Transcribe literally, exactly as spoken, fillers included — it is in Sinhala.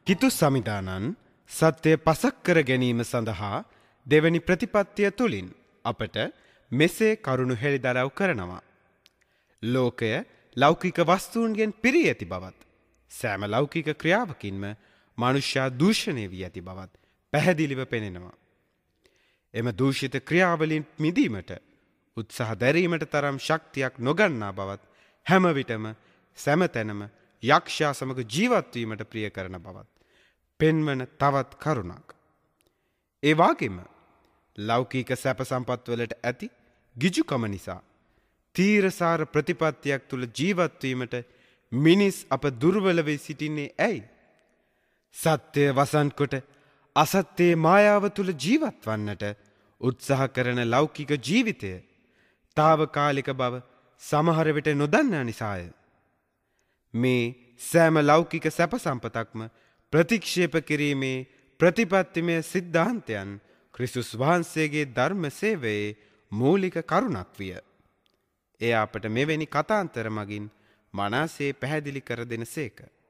කිතු සමිදානන් සත්‍ය පසක් කර ගැනීම සඳහා දෙවැනි ප්‍රතිපත්තිය තුළින් අපට මෙසේ කරුණු හෙළිදරව් කරනවා. ලෝකය ලෞකික වස්තුන්ගෙන් පිරී ඇති බවත්, සෑම ලෞකික ක්‍රියාවකින්ම මනුෂ්‍යයා දූෂණය වී ඇති බවත් පැහැදිලිව පෙනෙනවා. එම දූෂිත ක්‍රියාවලින් මිදීමට උත්සාහ දැරීමට තරම් ශක්තියක් නොගන්නා බවත්, හැම විටම සෑමතැනම යක්ෂයා සමග ජීවත්වීමට ප්‍රිය කරන බවත් පෙන්වන තවත් කරුණක්. ඒ වගේම ලෞකික සැප සම්පත්වලට ඇති ගිජුකම නිසා තීරසාර ප්‍රතිපත්තියක් තුළ ජීවත්වීමට මිනිස් අප දුර්වල වී සිටින්නේ ඇයි? සත්‍යය වසන්කොට අසත්‍යයේ මායාව තුළ ජීවත් වන්නට උත්සාහ කරන ලෞකික ජීවිතය තාවකාලික බව සමහර විට නොදන්නා නිසාය. මේ සෑම ලෞකික සැප සම්පතක්ම ප්‍රතික්ෂේප කිරීමේ ප්‍රතිපත්තිමය සිද්ධාන්තයන් ක්‍රිස්තුස් වහන්සේගේ ධර්ම සේවයේ මූලික කරුණක් විය. එය අපට මෙවැනි කතාන්තර මගින් මනාසේ පැහැදිලි කර දෙන සේක.